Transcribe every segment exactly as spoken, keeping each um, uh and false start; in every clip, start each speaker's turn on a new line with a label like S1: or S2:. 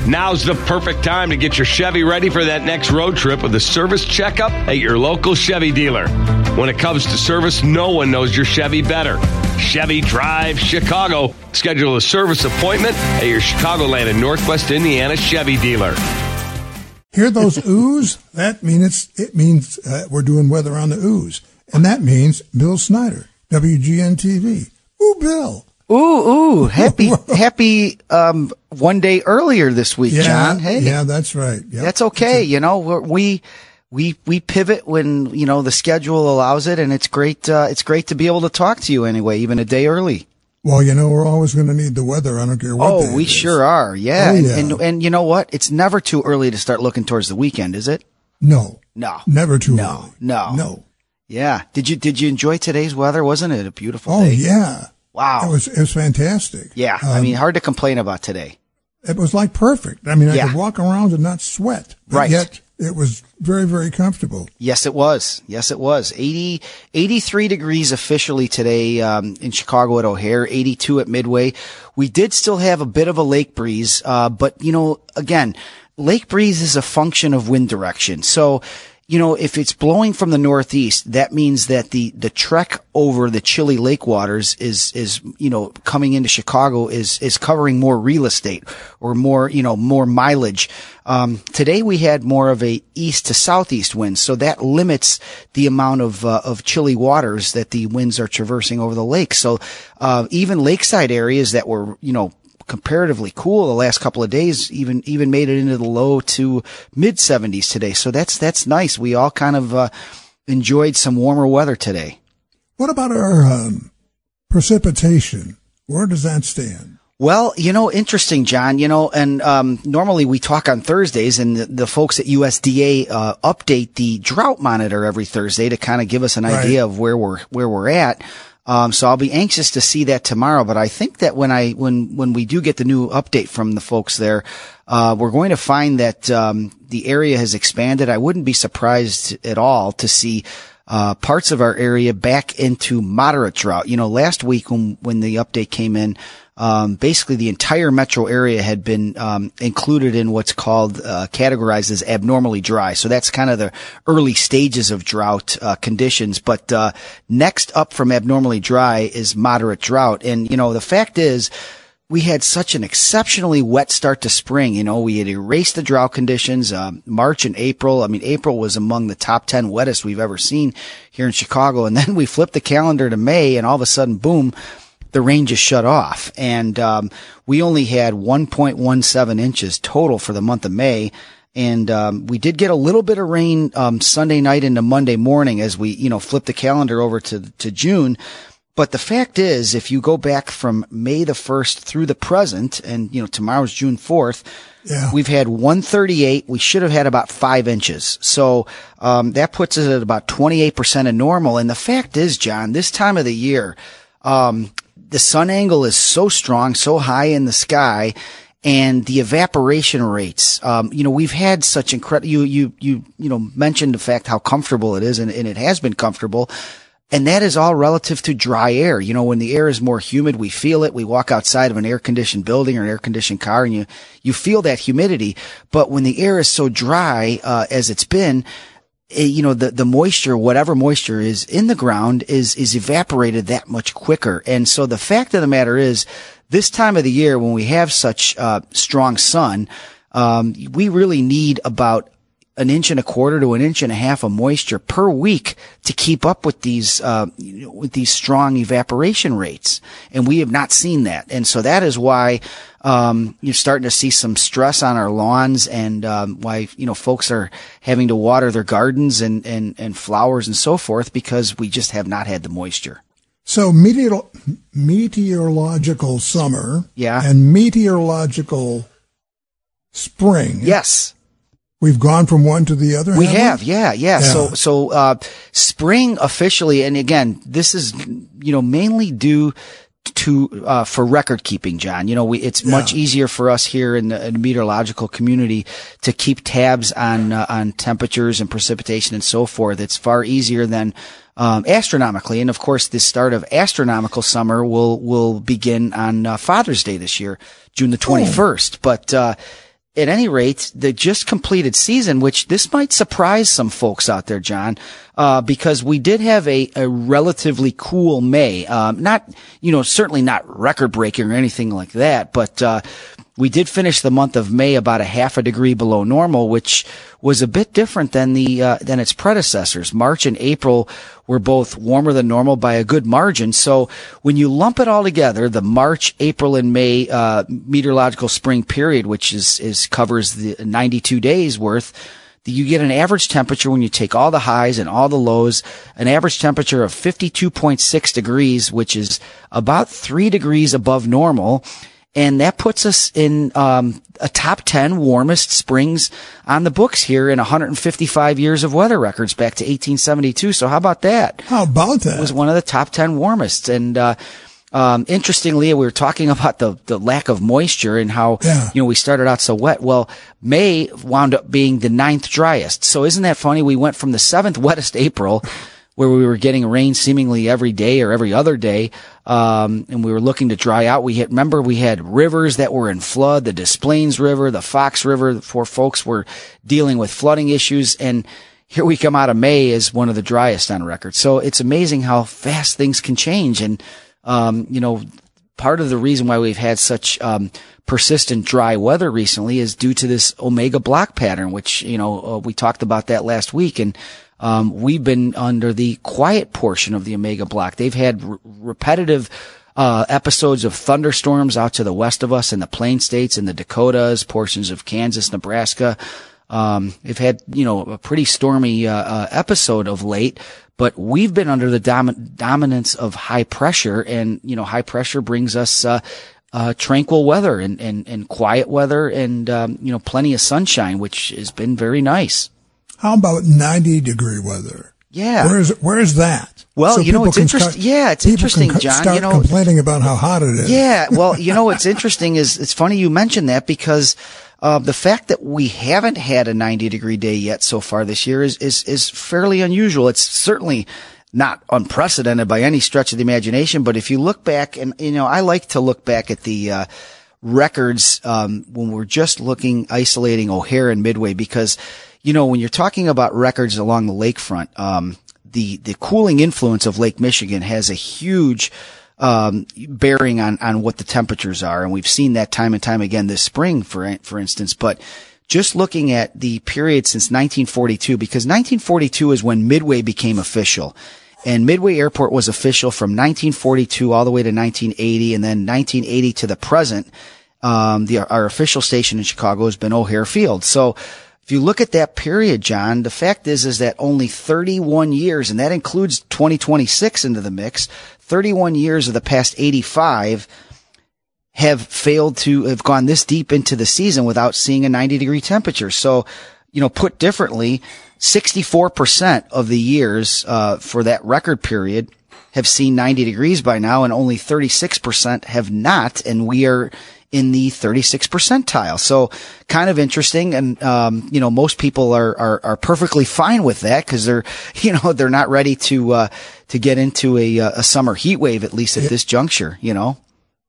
S1: Now's the perfect time to get your Chevy ready for that next road trip with a service checkup at your local Chevy dealer. When it comes to service, no one knows your Chevy better. Chevy Drive Chicago. Schedule a service appointment at your Chicagoland and Northwest Indiana Chevy dealer.
S2: Hear those oohs? That means it's, it means uh, we're doing weather on the oohs. And that means Bill Snyder, W G N T V. Ooh, Bill.
S3: Ooh, ooh, happy, happy, um, one day earlier this week,
S2: yeah,
S3: John. Hey.
S2: Yeah, that's right. Yep.
S3: That's okay. That's you know, we're, we, we, we pivot when, you know, the schedule allows it, and it's great, uh, it's great to be able to talk to you anyway, even a day early.
S2: Well, you know, we're always going to need the weather. I don't care what day
S3: Oh, we
S2: it is.
S3: sure are. Yeah.
S2: Oh,
S3: and,
S2: yeah.
S3: and, and you know what? It's never too early to start looking towards the weekend, is it?
S2: No.
S3: No.
S2: Never too
S3: no,
S2: early.
S3: No.
S2: No.
S3: Yeah. Did you, did you enjoy today's weather? Wasn't it a beautiful
S2: Oh,
S3: day?
S2: yeah.
S3: Wow.
S2: It was, it was fantastic.
S3: Yeah.
S2: Um,
S3: I mean, hard to complain about today.
S2: It was like perfect. I mean, I
S3: Yeah.
S2: could walk around and not sweat. But
S3: Right.
S2: yet it was very, very comfortable.
S3: Yes, it was. Yes, it was. eighty, eighty-three degrees officially today, um, in Chicago at O'Hare, eighty-two at Midway. We did still have a bit of a lake breeze, uh, but you know, again, lake breeze is a function of wind direction. So, you know, if it's blowing from the northeast, that means that the, the trek over the chilly lake waters is, is, you know, coming into Chicago is, is covering more real estate or more, you know, more mileage. Um, today we had more of a east to southeast wind, so that limits the amount of, uh, of chilly waters that the winds are traversing over the lake. So, uh, even lakeside areas that were, you know, comparatively cool the last couple of days, even, even made it into the low to mid seventies today. So that's, that's nice. We all kind of, uh, enjoyed some warmer weather today.
S2: What about our, um, precipitation? Where does that stand?
S3: Well, you know, interesting, John, you know, and, um, normally we talk on Thursdays, and the, the folks at U S D A, uh, update the drought monitor every Thursday to kind of give us an
S2: Right.
S3: idea of where we're, where we're at. Um, so I'll be anxious to see that tomorrow, but I think that when I, when, when we do get the new update from the folks there, uh, we're going to find that, um, the area has expanded. I wouldn't be surprised at all to see, uh, parts of our area back into moderate drought. You know, last week when, when the update came in, um, basically the entire metro area had been, um, included in what's called, uh, categorized as abnormally dry. So that's kind of the early stages of drought, uh, conditions. But, uh, next up from abnormally dry is moderate drought. And, you know, the fact is, we had such an exceptionally wet start to spring. You know, we had erased the drought conditions, um, March and April. I mean, April was among the top ten wettest we've ever seen here in Chicago. And then we flipped the calendar to May, and all of a sudden, boom, the rain just shut off. And, um, we only had one point one seven inches total for the month of May. And, um, we did get a little bit of rain, um, Sunday night into Monday morning as we, you know, flipped the calendar over to, to June. But the fact is, if you go back from May the first through the present, and, you know, tomorrow's June fourth,
S2: Yeah.
S3: we've had one thirty-eight. We should have had about five inches. So, um, that puts us at about twenty-eight percent of normal. And the fact is, John, this time of the year, um, the sun angle is so strong, so high in the sky, and the evaporation rates, um, you know, we've had such incredible, you, you, you, you know, mentioned the fact how comfortable it is, and, and it has been comfortable. And that is all relative to dry air. You know, when the air is more humid, we feel it. We walk outside of an air-conditioned building or an air-conditioned car, and you, you feel that humidity. But when the air is so dry, uh, as it's been, eh, you know, the, the moisture, whatever moisture is in the ground is, is evaporated that much quicker. And so the fact of the matter is, this time of the year, when we have such, uh, strong sun, um, we really need about an inch and a quarter to an inch and a half of moisture per week to keep up with these, uh, you know, with these strong evaporation rates. And we have not seen that. And so that is why, um, you're starting to see some stress on our lawns, and, um, why, you know, folks are having to water their gardens and, and, and flowers and so forth, because we just have not had the moisture.
S2: So meteor- meteorological summer.
S3: Yeah.
S2: And meteorological spring.
S3: Yes.
S2: We've gone from one to the other.
S3: We
S2: haven't
S3: have, yeah, yeah.
S2: Yeah.
S3: So, so, uh, spring officially, and again, this is, you know, mainly due to, uh, for record keeping, John. You know, we, it's
S2: Yeah.
S3: much easier for us here in the, in the meteorological community to keep tabs on, uh, on temperatures and precipitation and so forth. It's far easier than, um, astronomically. And of course, the start of astronomical summer will, will begin on, uh, Father's Day this year, June the twenty-first. But, uh, at any rate, the just completed season, which this might surprise some folks out there, John, uh, because we did have a, a relatively cool May. Um, not, you know, certainly not record breaking or anything like that, but, uh, we did finish the month of May about a half a degree below normal, which was a bit different than the, uh, than its predecessors. March and April were both warmer than normal by a good margin. So when you lump it all together, the March, April, and May, uh, meteorological spring period, which is, is covers the ninety-two days worth, you get an average temperature when you take all the highs and all the lows, an average temperature of fifty-two point six degrees, which is about three degrees above normal. And that puts us in um, a top ten warmest springs on the books here in one hundred fifty-five years of weather records back to eighteen seventy-two. So how about that?
S2: How about that?
S3: It was one of the top ten warmest. And uh, um, interestingly, we were talking about the, the lack of moisture and how,
S2: yeah.
S3: you know, we started out so wet. Well, May wound up being the ninth driest. So isn't that funny? We went from the seventh wettest April, where we were getting rain seemingly every day or every other day, um, and we were looking to dry out. We had, remember, we had rivers that were in flood, the Des Plaines River, the Fox River, the four folks were dealing with flooding issues, and here we come out of May as one of the driest on record. So it's amazing how fast things can change, and, um, you know, part of the reason why we've had such, um, persistent dry weather recently is due to this Omega block pattern, which, you know, uh, we talked about that last week, and Um, we've been under the quiet portion of the Omega block. They've had r- repetitive, uh, episodes of thunderstorms out to the west of us in the Plain States, in the Dakotas, portions of Kansas, Nebraska. Um, they've had, you know, a pretty stormy, uh, uh, episode of late, but we've been under the dom- dominance of high pressure, and, you know, high pressure brings us, uh, uh, tranquil weather and, and, and quiet weather and, um, you know, plenty of sunshine, which has been very nice.
S2: How about ninety degree weather?
S3: Yeah.
S2: Where is where is that?
S3: Well,
S2: so
S3: you know, it's interesting. Yeah, it's interesting,
S2: can
S3: John.
S2: Start
S3: you know,
S2: complaining about how hot it is.
S3: Yeah. Well, you know, what's interesting is it's funny you mentioned that because uh, the fact that we haven't had a ninety degree day yet so far this year is is is fairly unusual. It's certainly not unprecedented by any stretch of the imagination. But if you look back, and you know, I like to look back at the uh, records um, when we're just looking, isolating O'Hare and Midway, because you know, when you're talking about records along the lakefront, um, the, the cooling influence of Lake Michigan has a huge, um, bearing on, on what the temperatures are. And we've seen that time and time again this spring, for, for instance. But just looking at the period since nineteen forty-two, because nineteen forty-two is when Midway became official. And Midway Airport was official from nineteen forty-two all the way to nineteen eighty. And then nineteen eighty to the present, um, the, our official station in Chicago has been O'Hare Field. So, if you look at that period, John, the fact is, is that only thirty-one years, and that includes twenty twenty-six into the mix, thirty-one years of the past eighty-five have failed to have gone this deep into the season without seeing a ninety degree temperature. So, you know, put differently, sixty-four percent of the years, uh, for that record period have seen ninety degrees by now, and only thirty-six percent have not, and we are in the thirty-six percentile. So kind of interesting. And, um, you know, most people are, are, are perfectly fine with that because they're, you know, they're not ready to, uh, to get into a, a summer heat wave, at least at yeah. this juncture, you know?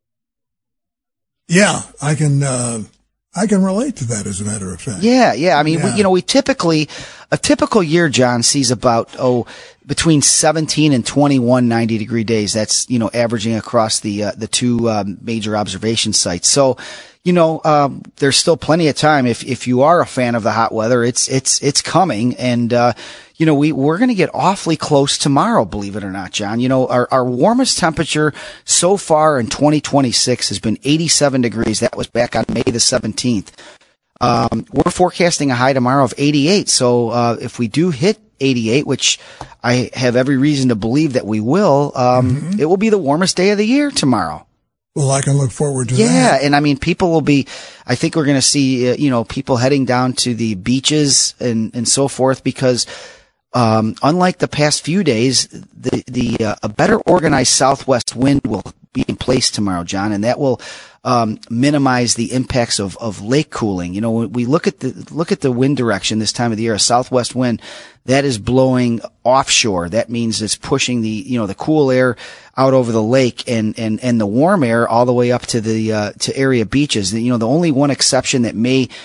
S2: Yeah, I can, uh, I can relate to that, as a matter of fact.
S3: Yeah, yeah. I mean,
S2: yeah.
S3: we, you know, we typically, a typical year, John, sees about, oh, between seventeen and twenty-one ninety degree days. That's, you know, averaging across the, uh, the two, um, major observation sites. So, you know, um, there's still plenty of time. If, if you are a fan of the hot weather, it's, it's, it's coming. And, uh, you know, we, we're going to get awfully close tomorrow, believe it or not, John. You know, our, our warmest temperature so far in twenty twenty-six has been eighty-seven degrees. That was back on May the seventeenth. Um, we're forecasting a high tomorrow of eighty-eight. So, uh, if we do hit eighty-eight, which I have every reason to believe that we will, um, mm-hmm. it will be the warmest day of the year tomorrow.
S2: Well, I can look forward to
S3: yeah,
S2: that.
S3: Yeah, and I mean, people will be, I think we're going to see, uh, you know, people heading down to the beaches and, and so forth because, um, unlike the past few days, the, the, uh, a better organized southwest wind will be in place tomorrow, John, and that will, um, minimize the impacts of, of lake cooling. You know, when we look at the, look at the wind direction this time of the year, a southwest wind that is blowing offshore. That means it's pushing the, you know, the cool air out over the lake and, and, and the warm air all the way up to the, uh, to area beaches. You know, the only one exception that may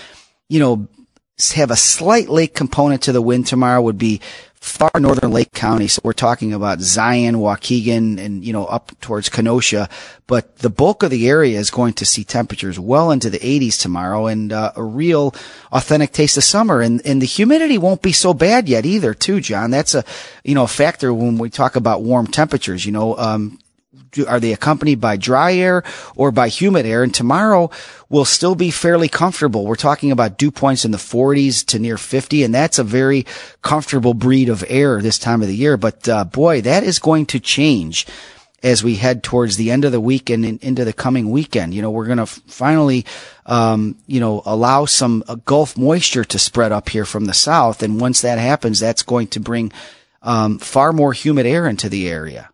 S3: you know, have a slight lake component to the wind tomorrow would be far northern Lake County. So we're talking about Zion, Waukegan, and, you know, up towards Kenosha. But the bulk of the area is going to see temperatures well into the eighties tomorrow, and uh, a real authentic taste of summer. And, and the humidity won't be so bad yet either, too, John. That's a, you know, a factor when we talk about warm temperatures. You know, um, are they accompanied by dry air or by humid air? And tomorrow will still be fairly comfortable. We're talking about dew points in the forties to near fifty, and that's a very comfortable breed of air this time of the year. But uh, boy, that is going to change as we head towards the end of the week and in, into the coming weekend. You know, we're going to finally, um, you know, allow some uh, Gulf moisture to spread up here from the south. And once that happens, that's going to bring um, far more humid air into the area.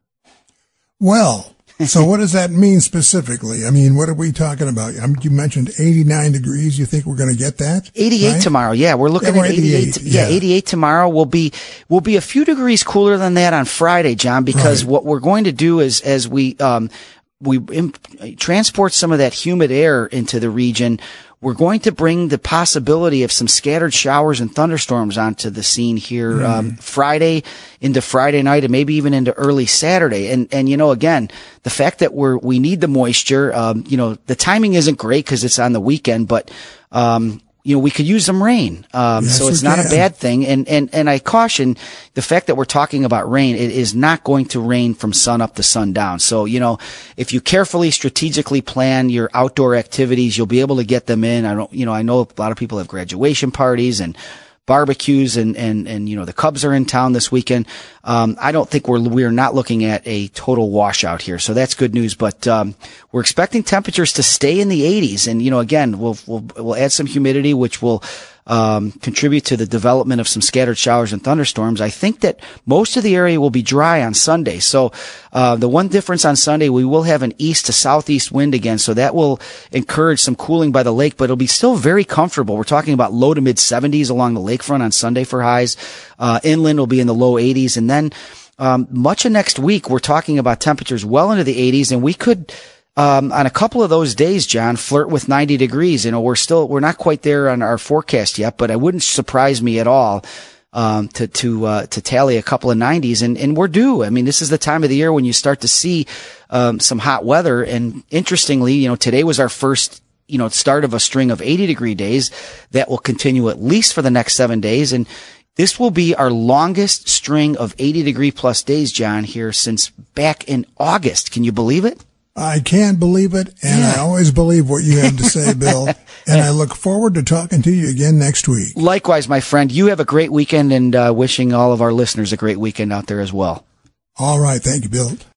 S2: Well, so what does that mean specifically? I mean, what are we talking about? I mean, you mentioned eighty-nine degrees. You think we're going to get that?
S3: eighty-eight right? tomorrow. Yeah, we're looking yeah, we're at eighty-eight. eighty-eight yeah. yeah, eighty-eight tomorrow. Will be will be a few degrees cooler than that on Friday, John, because right. what we're going to do is as we um we imp- transport some of that humid air into the region, we're going to bring the possibility of some scattered showers and thunderstorms onto the scene here, mm. um, Friday into Friday night and maybe even into early Saturday. And, and, you know, again, the fact that we're, we need the moisture, um, you know, the timing isn't great because it's on the weekend, but, um, you know, we could use some rain. Um, yes, so it's not can. a bad thing. And, and, and I caution the fact that we're talking about rain. It is not going to rain from sun up to sundown. So, you know, if you carefully, strategically plan your outdoor activities, you'll be able to get them in. I don't, you know, I know a lot of people have graduation parties and barbecues and, and, and, you know, the Cubs are in town this weekend. Um, I don't think we're, we're not looking at a total washout here. So that's good news. But, um, we're expecting temperatures to stay in the eighties. And, you know, again, we'll, we'll, we'll add some humidity, which will, um, contribute to the development of some scattered showers and thunderstorms. I think that most of the area will be dry on Sunday. So, uh, the one difference on Sunday, we will have an east to southeast wind again. So that will encourage some cooling by the lake, but it'll be still very comfortable. We're talking about low to mid seventies along the lakefront on Sunday for highs. Uh, inland will be in the low eighties. And then, um, much of next week, we're talking about temperatures well into the eighties, and we could, Um, on a couple of those days, John, flirt with ninety degrees. You know, we're still, we're not quite there on our forecast yet, but it wouldn't surprise me at all, um, to, to, uh, to tally a couple of nineties. And, and we're due. I mean, this is the time of the year when you start to see, um, some hot weather. And interestingly, you know, today was our first, you know, start of a string of eighty degree days that will continue at least for the next seven days. And this will be our longest string of eighty degree plus days, John, here since back in August. Can you believe it?
S2: I can't believe it, and yeah. I always believe what you have to say, Bill, and I look forward to talking to you again next week.
S3: Likewise, my friend. You have a great weekend, and uh, wishing all of our listeners a great weekend out there as well.
S2: All right. Thank you, Bill.